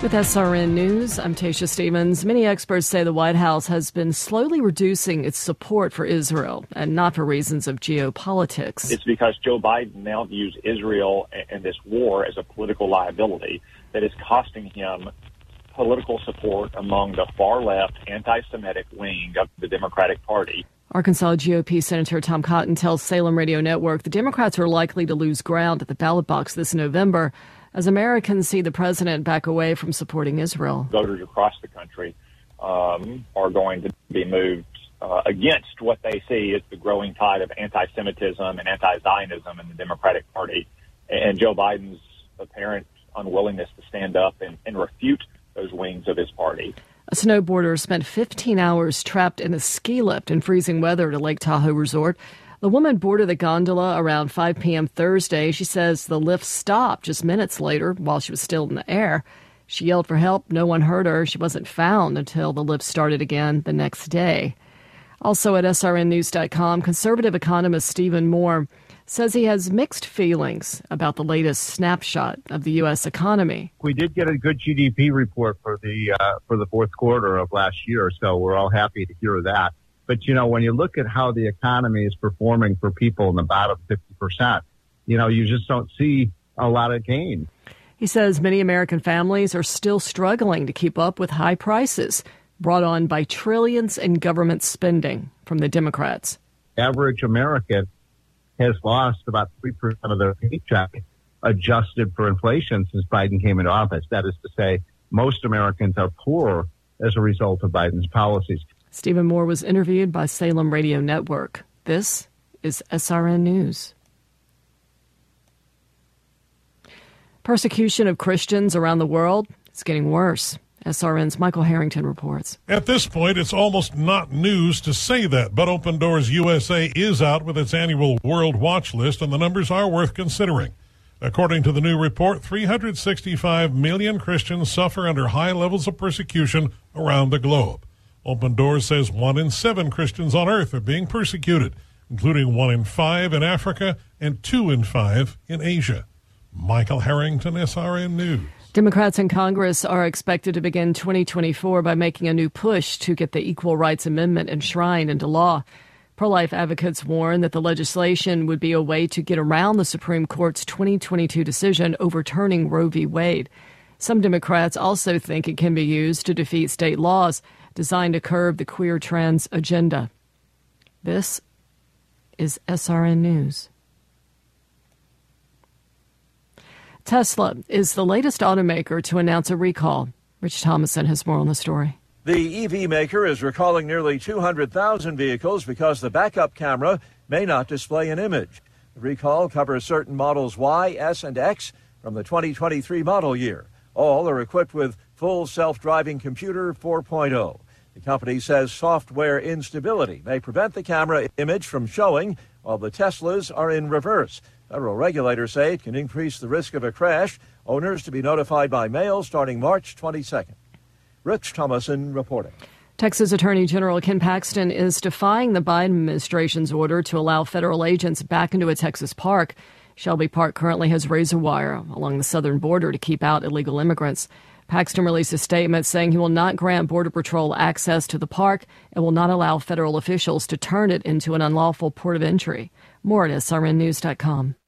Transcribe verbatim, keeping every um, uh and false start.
With S R N News, I'm Tasha Stevens. Many experts say the White House has been slowly reducing its support for Israel, and not for reasons of geopolitics. It's because Joe Biden now views Israel and this war as a political liability that is costing him political support among the far-left, anti-Semitic wing of the Democratic Party. Arkansas G O P Senator Tom Cotton tells Salem Radio Network the Democrats are likely to lose ground at the ballot box this November as Americans see the president back away from supporting Israel. Voters across the country um, are going to be moved uh, against what they see as the growing tide of anti-Semitism and anti-Zionism in the Democratic Party, and Joe Biden's apparent unwillingness to stand up and, and refute those wings of his party. A snowboarder spent fifteen hours trapped in a ski lift in freezing weather at a Lake Tahoe resort. The woman boarded the gondola around five p.m. Thursday. She says the lift stopped just minutes later while she was still in the air. She yelled for help. No one heard her. She wasn't found until the lift started again the next day. Also at S R N news dot com, conservative economist Stephen Moore says he has mixed feelings about the latest snapshot of the U S economy. We did get a good G D P report for the uh, for the fourth quarter of last year, so we're all happy to hear that. But, you know, when you look at how the economy is performing for people in the bottom fifty percent, you know, you just don't see a lot of gain. He says many American families are still struggling to keep up with high prices brought on by trillions in government spending from the Democrats. Average American has lost about three percent of their paycheck adjusted for inflation since Biden came into office. That is to say, most Americans are poor as a result of Biden's policies. Stephen Moore was interviewed by Salem Radio Network. This is S R N News. Persecution of Christians around the world is getting worse. S R N's Michael Harrington reports. At this point, it's almost not news to say that, but Open Doors U S A is out with its annual World Watch List, and the numbers are worth considering. According to the new report, three hundred sixty-five million Christians suffer under high levels of persecution around the globe. Open Doors says one in seven Christians on earth are being persecuted, including one in five in Africa and two in five in Asia. Michael Harrington, S R N News. Democrats in Congress are expected to begin twenty twenty-four by making a new push to get the Equal Rights Amendment enshrined into law. Pro-life advocates warn that the legislation would be a way to get around the Supreme Court's twenty twenty-two decision overturning Roe v. Wade. Some Democrats also think it can be used to defeat state laws designed to curb the queer trans agenda. This is S R N News. Tesla is the latest automaker to announce a recall. Rich Thomason has more on the story. The E V maker is recalling nearly two hundred thousand vehicles because the backup camera may not display an image. The recall covers certain models Y, S, and X from the twenty twenty-three model year. All are equipped with full self-driving computer four point oh. The company says software instability may prevent the camera image from showing while the Teslas are in reverse. Federal regulators say it can increase the risk of a crash. Owners to be notified by mail starting March twenty-second. Rich Thomason reporting. Texas Attorney General Ken Paxton is defying the Biden administration's order to allow federal agents back into a Texas park. Shelby Park currently has razor wire along the southern border to keep out illegal immigrants. Paxton released a statement saying he will not grant Border Patrol access to the park and will not allow federal officials to turn it into an unlawful port of entry. More at S R N news dot com.